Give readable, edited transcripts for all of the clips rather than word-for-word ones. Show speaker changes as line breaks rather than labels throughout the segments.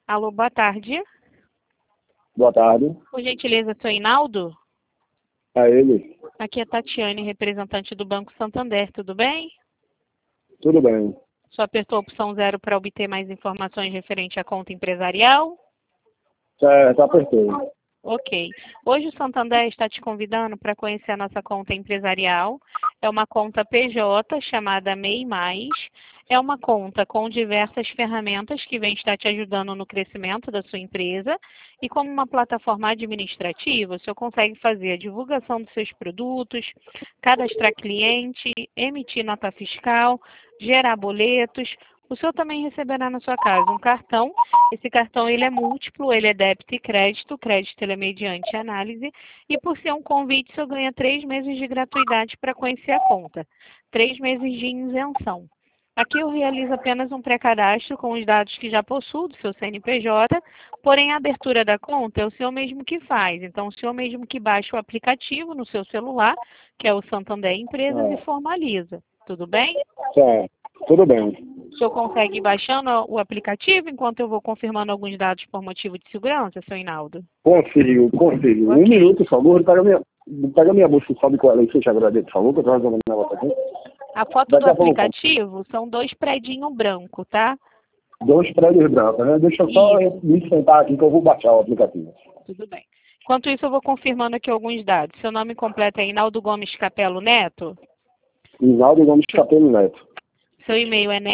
Alô, boa tarde.
Boa tarde.
Por gentileza, seu Hinaldo?
É ele.
Aqui é Tatiane, representante do Banco Santander, tudo bem?
Tudo bem.
Só apertou a opção 0 para obter mais informações referente à conta empresarial?
Certo, apertei.
Ok. Hoje o Santander está te convidando para conhecer a nossa conta empresarial. É uma conta PJ chamada MEI Mais. É uma conta com diversas ferramentas que vem estar te ajudando no crescimento da sua empresa. E como uma plataforma administrativa, o senhor consegue fazer a divulgação dos seus produtos, cadastrar cliente, emitir nota fiscal, gerar boletos. O senhor também receberá na sua casa um cartão. Esse cartão ele é múltiplo, ele é débito e crédito. O crédito ele é mediante análise. E por ser um convite, o senhor ganha 3 meses de gratuidade para conhecer a conta. 3 meses de isenção. Aqui eu realizo apenas um pré-cadastro com os dados que já possuo do seu CNPJ, porém a abertura da conta é o senhor mesmo que faz. Então, o senhor mesmo que baixa o aplicativo no seu celular, que é o Santander Empresas, e formaliza. Tudo bem?
Certo, tudo bem.
O senhor consegue ir baixando o aplicativo enquanto eu vou confirmando alguns dados por motivo de segurança, seu Hinaldo?
Consigo.
Ok.
1 minuto, por favor. Pega minha bolsa e sobe com ela aí, você te agradeço, por favor, que eu tô resolvendo o negócio aqui.
A foto do aplicativo são 2 predinhos brancos, tá?
2 prédios brancos, né? Deixa eu só me sentar aqui que eu vou baixar o aplicativo.
Tudo bem. Enquanto isso, eu vou confirmando aqui alguns dados. Seu nome completo é Hinaldo Gomes Capelo Neto?
Hinaldo Gomes Capelo Neto.
Seu e-mail é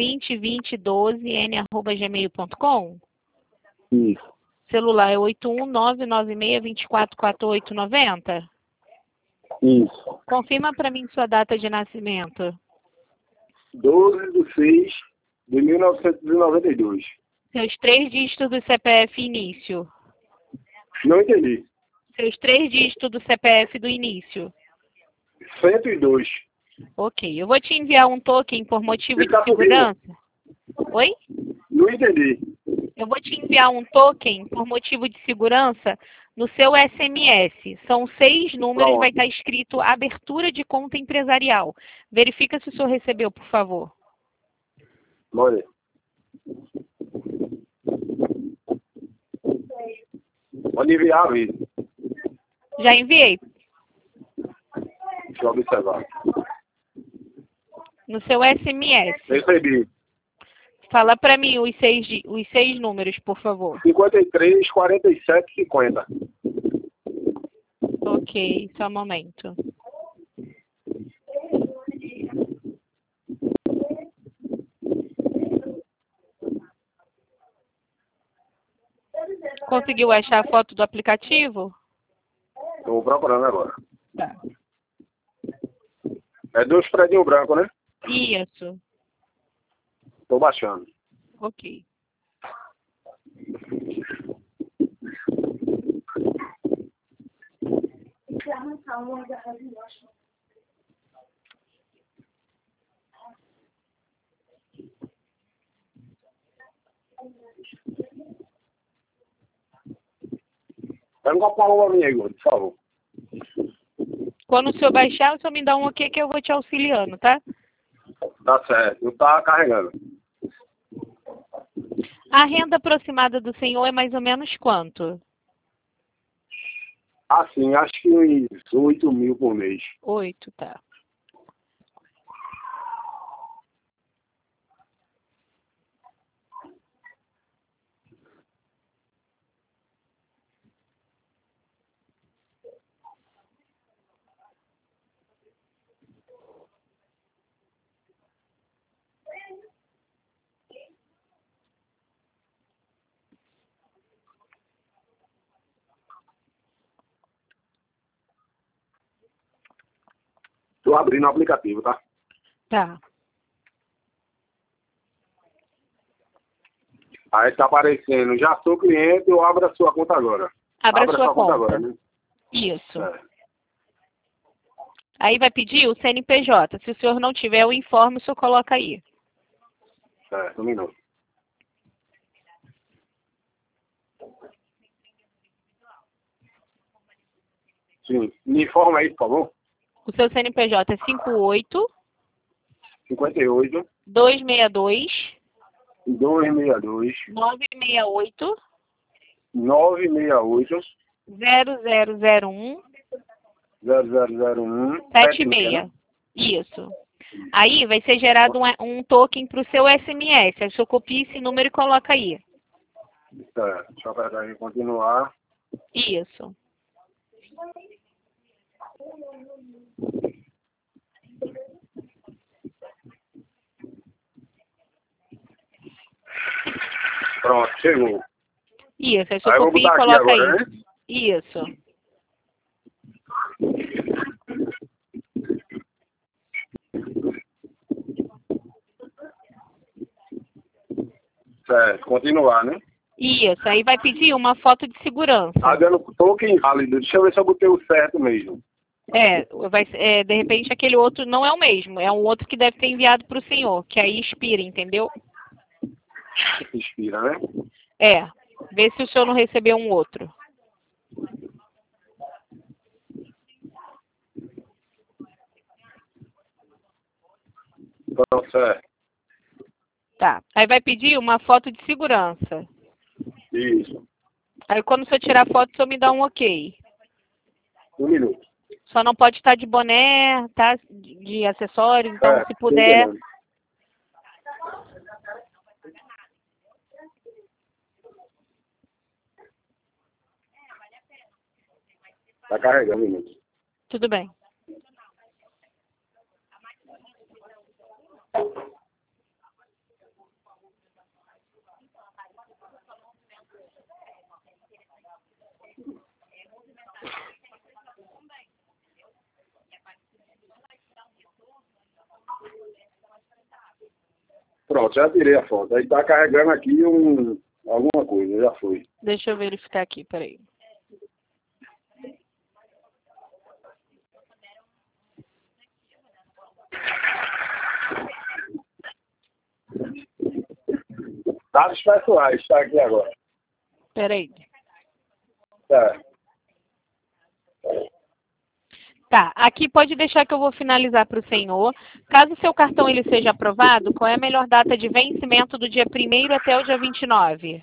neto202012n@gmail.com?
Isso.
Celular é 81996244890?
Isso.
Confirma para mim sua data de nascimento.
12/6/1992.
Seus 3 dígitos do CPF início.
Não entendi.
Seus 3 dígitos do CPF do início.
102.
Ok. Eu vou te enviar um token por motivo de segurança. Oi?
Não entendi.
Eu vou te enviar um token por motivo de segurança no seu SMS. São 6 números, vai estar escrito abertura de conta empresarial. Verifica se o senhor recebeu, por favor.
Olha. Pode enviar, Luiz.
Já enviei.
Deixa eu observar.
No seu SMS.
Recebi.
Fala para mim os 6 números, por favor.
53, 47, 50.
Ok, só um momento. Conseguiu achar a foto do aplicativo?
Estou procurando agora.
Tá.
É 2 prédios brancos, né?
Isso.
Estou baixando.
Ok.
Pega uma paloma minha, Igor, por favor.
Quando o senhor baixar, o senhor me dá um ok que eu vou te auxiliando, tá?
Tá certo. Não tá carregando.
A renda aproximada do senhor é mais ou menos quanto?
Assim, acho que uns 8 mil por mês.
8, tá.
Estou abrindo o aplicativo, tá?
Tá.
Aí tá aparecendo, já sou cliente, eu abro a sua conta agora.
Abra sua conta
agora, né?
Isso.
É.
Aí vai pedir o CNPJ. Se o senhor não tiver o informe, o senhor coloca aí.
Certo, 1 minuto. Sim. Me informa aí, por favor.
O seu CNPJ é 58
58,
262
262
968
968
0001
0001
76. Isso. Aí vai ser gerado um token para o seu SMS. Aí você copia esse número e coloca aí.
Tá, só para continuar.
Isso.
Pronto, chegou.
Isso, aí você
Aí eu vou
copia e
botar aqui
coloca
agora,
aí.
né?
Isso.
Certo, continuar, né?
Isso, aí vai pedir uma foto de segurança.
Tá dando token válido. Deixa eu ver se eu botei o certo mesmo.
De repente aquele outro não é o mesmo, é um outro que deve ter enviado para o senhor, que aí expira, entendeu?
Expira, né?
Vê se o senhor não recebeu um outro.
Pronto, certo.
Tá, aí vai pedir uma foto de segurança.
Isso.
Aí quando o senhor tirar a foto, o senhor me dá um ok.
1 minuto.
Só não pode estar de boné, tá? De acessórios, então se puder...
Entendendo. Tá carregando 1 minuto.
Tudo bem.
Pronto, já tirei a foto. Aí tá carregando aqui alguma coisa, já foi.
Deixa eu verificar aqui, peraí.
Dados pessoais, está aqui agora.
Peraí.
Tá.
Tá, aqui pode deixar que eu vou finalizar para o senhor. Caso o seu cartão ele seja aprovado, qual é a melhor data de vencimento do dia 1º até o dia 29?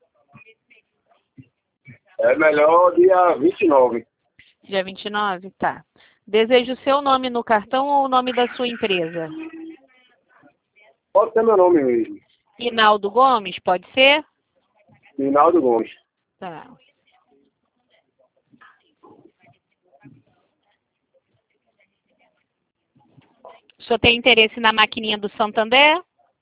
É melhor dia 29.
Dia 29? Tá. Deseja o seu nome no cartão ou o nome da sua empresa?
Pode ser meu nome mesmo.
Hinaldo Gomes, pode ser?
Hinaldo Gomes.
Tá. O senhor tem interesse na maquininha do Santander?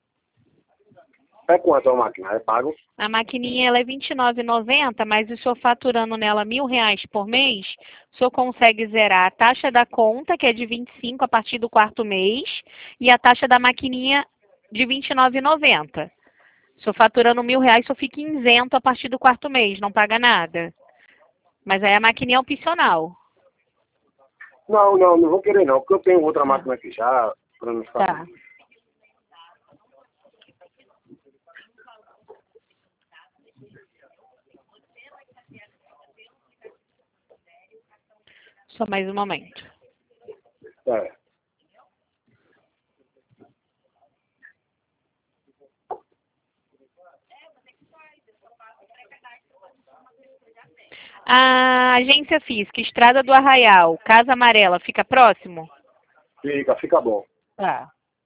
É quanto a máquina? É pago?
A maquininha ela é R$ 29,90, mas o senhor faturando nela R$ 1.000 por mês, o senhor consegue zerar a taxa da conta, que é de 25 a partir do 4º mês, e a taxa da maquininha de R$ 29,90. O senhor faturando R$ 1.000, o senhor fica isento a partir do 4º mês, não paga nada. Mas aí a maquininha é opcional.
Não vou querer não, porque eu tenho outra máquina aqui já, para não ficar...
Tá. Só mais um momento.
É.
A agência física, Estrada do Arraial, Casa Amarela, fica próximo?
Fica bom.
Tá.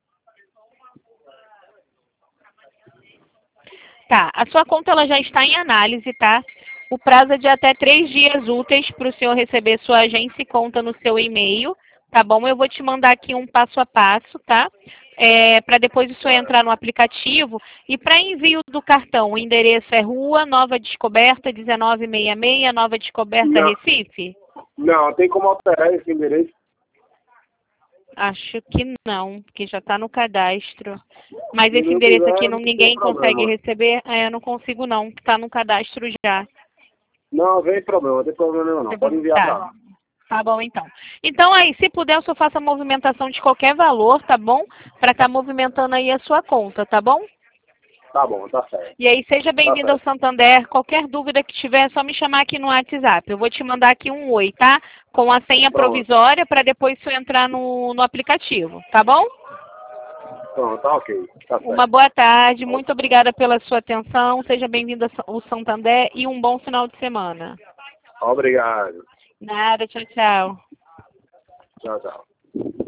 Tá, a sua conta ela já está em análise, tá? O prazo é de até 3 dias úteis para o senhor receber sua agência e conta no seu e-mail, tá bom? Eu vou te mandar aqui um passo a passo, tá? Para depois o senhor entrar no aplicativo. E para envio do cartão, o endereço é Rua Nova Descoberta, 1966, Nova Descoberta,
Não.
Recife?
Não, tem como alterar esse endereço?
Acho que não, porque já está no cadastro. Mas
Se
esse
não
endereço
tiver,
aqui
não tem
ninguém consegue
problema.
receber. Eu não consigo não, está no cadastro já.
Não, vem problema, não tem problema nenhum não. Pode enviar pra lá.
Tá bom, então. Então aí, se puder, o senhor faça a movimentação de qualquer valor, tá bom? Para estar movimentando aí a sua conta, tá bom?
Tá bom, tá certo.
E aí, seja bem-vindo ao Santander. Qualquer dúvida que tiver, é só me chamar aqui no WhatsApp. Eu vou te mandar aqui um oi, tá? Com a senha
Pronto.
provisória para depois você entrar no aplicativo, tá bom?
Pronto, tá ok. Tá certo.
Uma boa tarde, muito obrigada pela sua atenção, seja bem-vindo ao Santander e um bom final de semana.
Obrigado.
Nada, tchau, tchau.
Tchau, tchau.